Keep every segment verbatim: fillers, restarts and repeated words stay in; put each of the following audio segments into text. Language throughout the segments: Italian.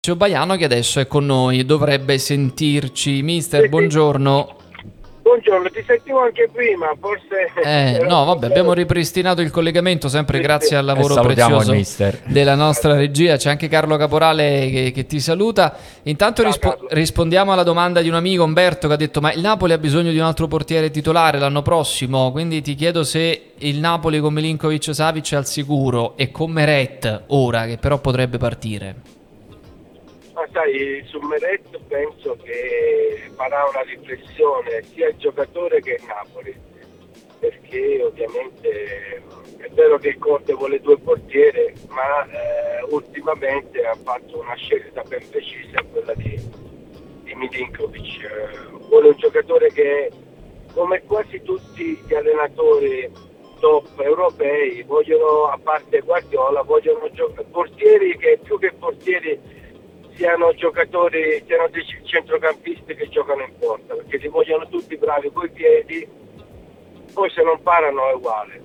Baiano, che adesso è con noi, dovrebbe sentirci. Mister, buongiorno. Buongiorno, ti sentivo anche prima, forse... Eh, no, vabbè, abbiamo ripristinato il collegamento sempre Sì, grazie sì. al lavoro Eh, salutiamo il prezioso mister. della nostra regia. C'è anche Carlo Caporale che, che ti saluta. Intanto Ciao, rispo- Carlo. rispondiamo alla domanda di un amico, Umberto, che ha detto: ma il Napoli ha bisogno di un altro portiere titolare l'anno prossimo? Quindi ti chiedo se il Napoli con Milinkovic-Savic è al sicuro e con Meret ora, che però potrebbe partire. Ma sai, su Meret penso che farà una riflessione sia il giocatore che il Napoli, perché ovviamente è vero che Conte vuole due portieri, ma eh, ultimamente ha fatto una scelta ben precisa, quella di, di Milinkovic. Eh, vuole un giocatore che, come quasi tutti gli allenatori top europei, vogliono, a parte Guardiola, vogliono gio- portieri che più che portieri siano giocatori, siano dei centrocampisti che giocano in porta, perché li vogliono tutti bravi coi piedi, poi se non parano è uguale.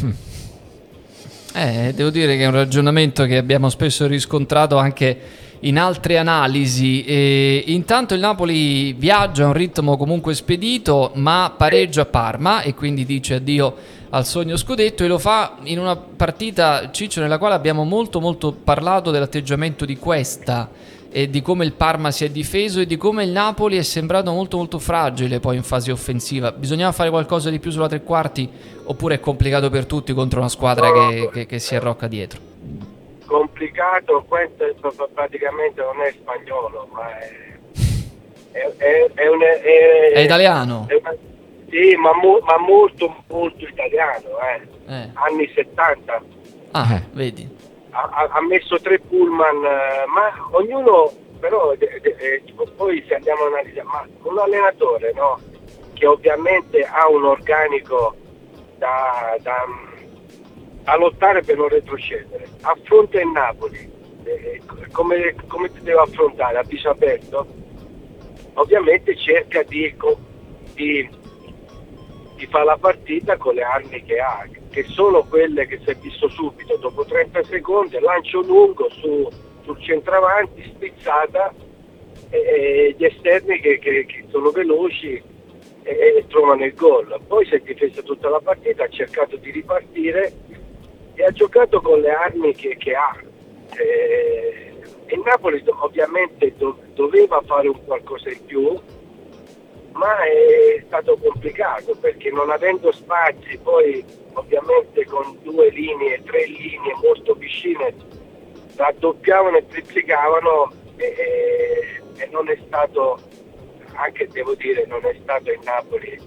Eh, devo dire che è un ragionamento che abbiamo spesso riscontrato anche in altre analisi. E intanto il Napoli viaggia a un ritmo comunque spedito, ma pareggia a Parma e quindi dice addio al sogno scudetto, e lo fa in una partita, Ciccio, nella quale abbiamo molto molto parlato dell'atteggiamento di Cuesta e di come il Parma si è difeso e di come il Napoli è sembrato molto molto fragile poi in fase offensiva. Bisognava fare qualcosa di più sulla tre quarti, oppure è complicato per tutti contro una squadra No, che, che, che si arrocca dietro? Complicato, questo praticamente non è spagnolo, ma è, è, è, è, un, è, È italiano? È una, sì, ma, mo, ma molto molto italiano, eh. Eh. Anni settanta. Ah, vedi. Ha, ha messo tre pullman, ma ognuno però eh, eh, poi se andiamo a analizzare, ma un allenatore, no, che ovviamente ha un organico da, da, da lottare per non retrocedere, affronta il Napoli, eh, come, come ti deve affrontare a viso aperto, ovviamente cerca di, di, di fare la partita con le armi che ha, che sono quelle che si è visto subito, dopo trenta secondi, lancio lungo su, sul centravanti, spizzata, e, e gli esterni che, che, che sono veloci e, e trovano il gol. Poi si è difesa tutta la partita, ha cercato di ripartire e ha giocato con le armi che, che ha. E, e il Napoli ovviamente do, doveva fare un qualcosa in più, ma è stato complicato perché non avendo spazi, poi ovviamente con due linee, tre linee molto vicine, raddoppiavano e triplicavano e, e non è stato, anche devo dire, non è stato il Napoli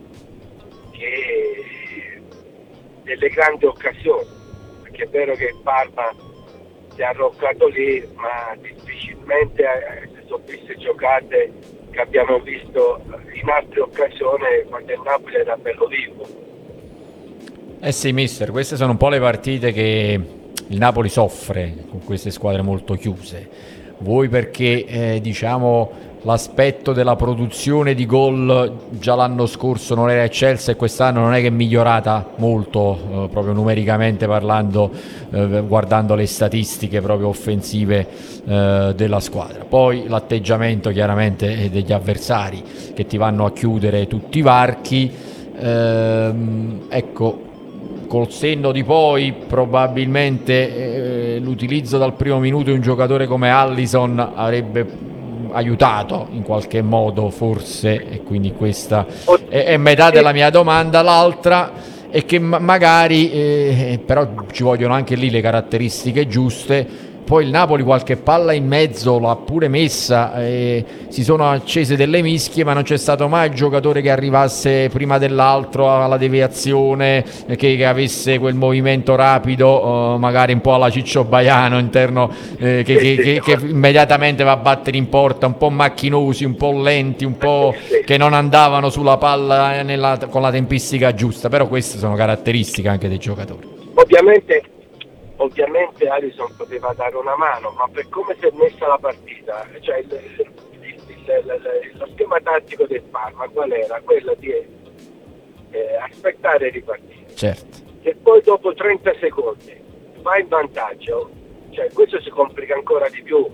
che delle grandi occasioni, perché è vero che il Parma si è arroccato lì, ma difficilmente eh, sono viste giocate che abbiamo visto in altre occasioni quando il Napoli era bello vivo. Eh sì, mister, queste sono un po' le partite che il Napoli soffre con queste squadre molto chiuse. Vuoi perché eh, diciamo l'aspetto della produzione di gol già l'anno scorso non era eccelsa e quest'anno non è che è migliorata molto, eh, proprio numericamente parlando, eh, guardando le statistiche proprio offensive eh, della squadra. Poi l'atteggiamento chiaramente degli avversari che ti vanno a chiudere tutti i varchi, ehm, ecco, col senno di poi probabilmente eh, l'utilizzo dal primo minuto di un giocatore come Allison avrebbe aiutato in qualche modo forse, e quindi questa è, è metà della mia domanda. L'altra è che ma- magari eh, però ci vogliono anche lì le caratteristiche giuste. Poi il Napoli qualche palla in mezzo l'ha pure messa, eh, si sono accese delle mischie, ma non c'è stato mai il giocatore che arrivasse prima dell'altro alla deviazione, eh, che, che avesse quel movimento rapido, eh, magari un po' alla Ciccio Baiano interno, eh, che, che, che, che immediatamente va a battere in porta, un po' macchinosi, un po' lenti, un po' che non andavano sulla palla nella, con la tempistica giusta. Però queste sono caratteristiche anche dei giocatori. Ovviamente Ovviamente Alisson poteva dare una mano, ma per come si è messa la partita, cioè il, il, il, il, lo schema tattico del Parma qual era? Quello di eh, aspettare e ripartire. Certo. E poi dopo trenta secondi va in vantaggio, cioè questo si complica ancora di più,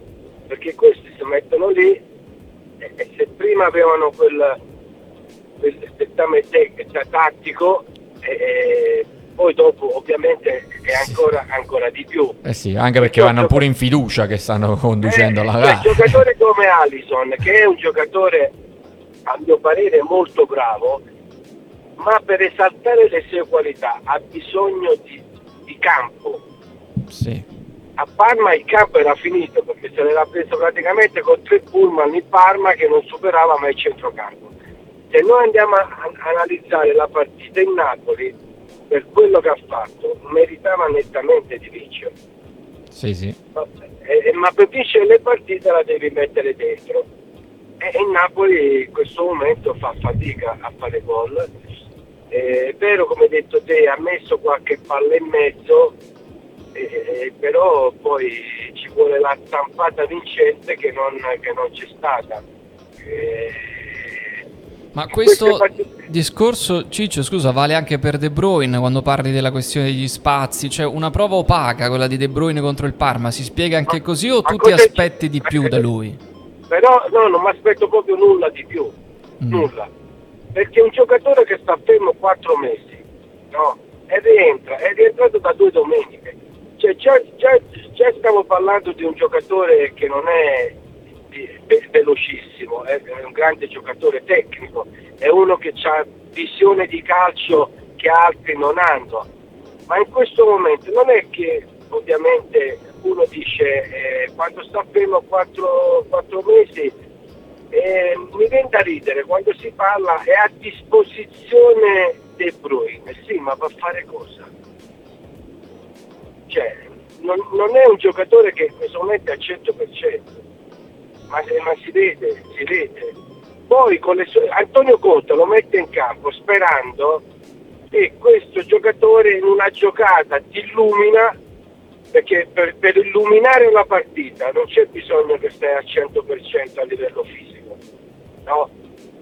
perché questi si mettono lì e, e se prima avevano quel, quel dettame tattico e, e poi dopo ovviamente è ancora, ancora di più. Eh sì, anche perché vanno pure in fiducia che stanno conducendo eh, la gara. gara. Un giocatore come Alisson, che è un giocatore a mio parere molto bravo, ma per esaltare le sue qualità ha bisogno di, di campo. Sì. A Parma il campo era finito perché se l'era preso praticamente con tre pullman in Parma che non superava mai il centrocampo. Se noi andiamo a, a analizzare la partita in Napoli, per quello che ha fatto meritava nettamente di vincere. Sì, sì. E, e, ma per vincere le partite la devi mettere dentro e il Napoli in questo momento fa fatica a fare gol. È vero, come hai detto te, ha messo qualche palla in mezzo, eh, però poi ci vuole la stampata vincente che non, che non c'è stata. Eh, Ma questo discorso, Ciccio, scusa, vale anche per De Bruyne quando parli della questione degli spazi, cioè una prova opaca quella di De Bruyne contro il Parma, si spiega anche ma, così o tu ti aspetti c- di più da lui? Però no, non mi aspetto proprio nulla di più, mm. nulla, perché un giocatore che sta fermo quattro mesi, no, e rientra, è rientrato da due domeniche, cioè già, già, già stiamo parlando di un giocatore che non è velocissimo, è un grande giocatore tecnico, è uno che ha visione di calcio che altri non hanno, ma in questo momento non è che ovviamente uno dice eh, quando sta fermo quattro, quattro mesi eh, mi viene da ridere quando si parla è a disposizione De Bruyne, sì, ma va a fare cosa? Cioè non, non è un giocatore che in questo momento è al cento per cento. Ma, ma si vede, si vede. Poi con le sue, Antonio Conte lo mette in campo sperando che questo giocatore in una giocata ti illumina, perché per, per illuminare una partita non c'è bisogno che stai al cento per cento a livello fisico, no?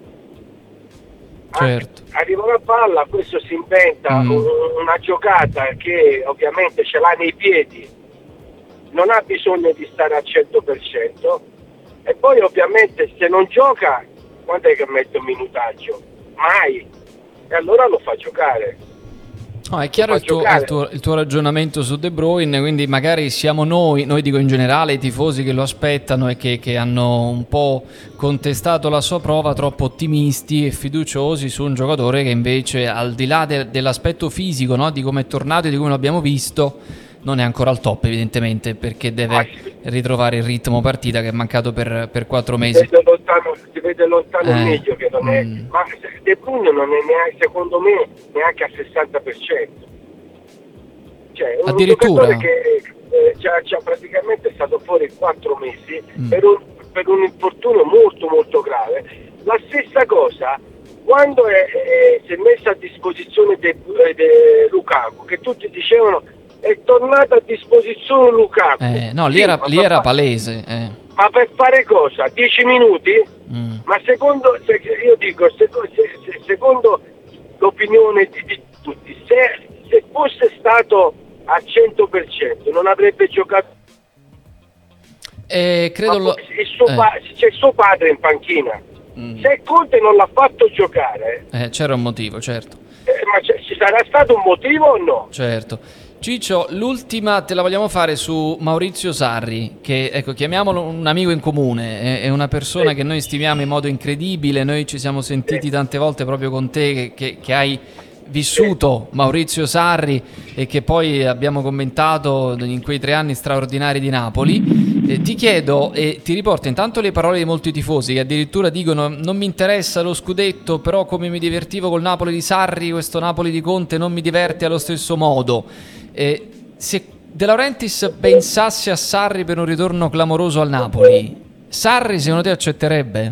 Certo. Arriva una palla, questo si inventa mm. un, una giocata che ovviamente ce l'ha nei piedi, non ha bisogno di stare al cento per cento. E poi ovviamente se non gioca, quando è che mette un minutaggio? Mai. E allora lo fa giocare. No, è chiaro il tuo, il, tuo, il tuo ragionamento su De Bruyne, quindi magari siamo noi, noi dico in generale i tifosi che lo aspettano e che, che hanno un po' contestato la sua prova, troppo ottimisti e fiduciosi su un giocatore che invece al di là de, dell'aspetto fisico, no, di come è tornato e di come l'abbiamo visto, non è ancora al top evidentemente perché deve ah, sì. ritrovare il ritmo partita che è mancato per, per quattro mesi. Si vede lontano, si vede lontano eh, meglio che non è, mm. ma De Bruyne non è neanche, secondo me neanche al sessanta per cento. Cioè un addirittura giocatore che eh, già, già praticamente è stato fuori quattro mesi mm. per, un, per un infortunio molto molto grave. La stessa cosa quando è, è, si è messo a disposizione di Lukaku, che tutti dicevano è tornato a disposizione Lukaku. Eh, no, lì sì, era, lì era palese. Eh. Ma per fare cosa? dieci minuti? Mm. Ma secondo, se, io dico, se, se, secondo l'opinione di, di tutti, se, se fosse stato al cento per cento non avrebbe giocato. Eh, credo lo... il suo eh. pa- c'è suo padre in panchina. Mm. Se Conte non l'ha fatto giocare, eh, c'era un motivo, certo. Eh, ma ci sarà stato un motivo o no? Certo. Ciccio, l'ultima te la vogliamo fare su Maurizio Sarri, che ecco, chiamiamolo un amico in comune, è, è una persona sì. che noi stimiamo in modo incredibile, noi ci siamo sentiti sì. tante volte proprio con te che, che, che hai vissuto sì. Maurizio Sarri e che poi abbiamo commentato in quei tre anni straordinari di Napoli. Eh, ti chiedo e ti riporto intanto le parole di molti tifosi che addirittura dicono non mi interessa lo scudetto, però come mi divertivo col Napoli di Sarri, questo Napoli di Conte non mi diverte allo stesso modo. Eh, se De Laurentiis pensasse a Sarri per un ritorno clamoroso al Napoli, Sarri secondo te accetterebbe?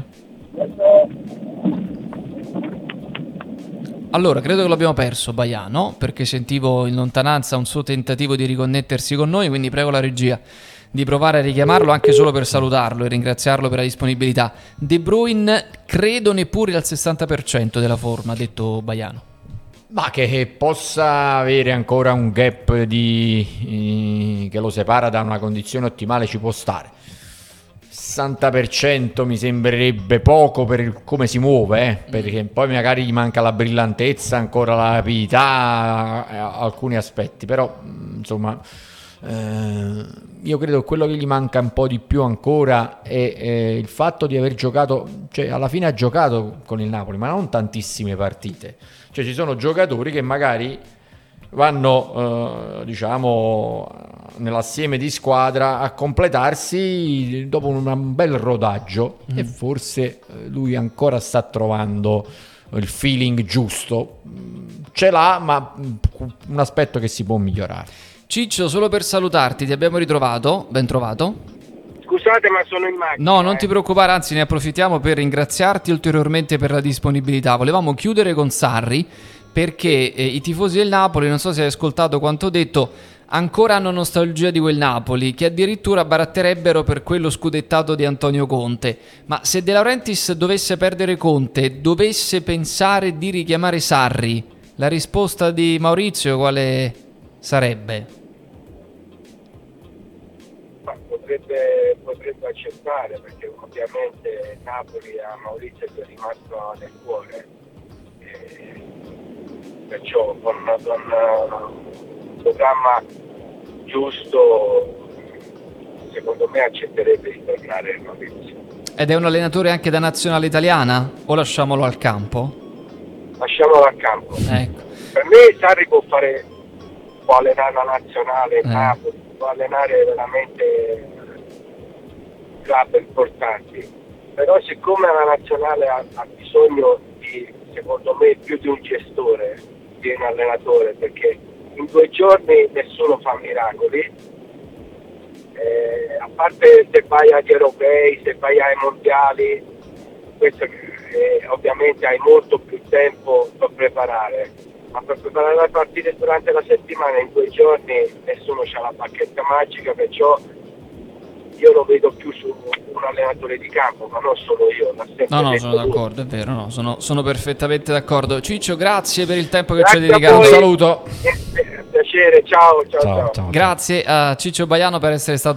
Allora, credo che l'abbiamo perso Baiano, perché sentivo in lontananza un suo tentativo di riconnettersi con noi, quindi prego la regia di provare a richiamarlo anche solo per salutarlo e ringraziarlo per la disponibilità. De Bruyne credo neppure al sessanta per cento della forma, ha detto Baiano. Ma che possa avere ancora un gap di, eh, che lo separa da una condizione ottimale ci può stare. sessanta per cento mi sembrerebbe poco per il, come si muove, eh? Perché poi magari gli manca la brillantezza, ancora la rapidità, eh, alcuni aspetti, però insomma eh, io credo che quello che gli manca un po' di più ancora è eh, il fatto di aver giocato, cioè alla fine ha giocato con il Napoli, ma non tantissime partite, cioè ci sono giocatori che magari vanno eh, diciamo nell'assieme di squadra a completarsi dopo un, un bel rodaggio, mm. e forse lui ancora sta trovando il feeling giusto, ce l'ha, ma un aspetto che si può migliorare. Ciccio, solo per salutarti, ti abbiamo ritrovato, ben trovato. Scusate, ma sono in macchina. No, non eh. ti preoccupare, anzi ne approfittiamo per ringraziarti ulteriormente per la disponibilità. Volevamo chiudere con Sarri perché eh, i tifosi del Napoli, non so se hai ascoltato quanto ho detto, ancora hanno nostalgia di quel Napoli, che addirittura baratterebbero per quello scudettato di Antonio Conte. Ma se De Laurentiis dovesse perdere Conte, dovesse pensare di richiamare Sarri, la risposta di Maurizio quale sarebbe? Ma potrebbe, potrebbe accettare, perché ovviamente Napoli a Maurizio è rimasto nel cuore. E perciò con, con un programma giusto secondo me accetterebbe di tornare il Maurizio. Ed è un allenatore anche da nazionale italiana? O lasciamolo al campo? Lasciamolo al campo. Ecco. Per me Sarri può fare, può allenare la nazionale in Eh. Napoli, può allenare veramente club importanti, però siccome la nazionale ha, ha bisogno di, secondo me, più di un gestore, di un allenatore, perché in due giorni nessuno fa miracoli, eh, a parte se vai agli europei, se vai ai mondiali, questo, eh, ovviamente hai molto più tempo per preparare, ma per preparare le partite durante la settimana in due giorni nessuno ha la bacchetta magica, perciò io lo vedo più su un allenatore di campo, ma non solo io. No, no, sono d'accordo, è vero, no, sono, sono perfettamente d'accordo. Ciccio, grazie per il tempo che Grazie ci hai dedicato. Un saluto. Piacere, ciao, ciao, Ciao, ciao. ciao. Grazie a Ciccio Baiano per essere stato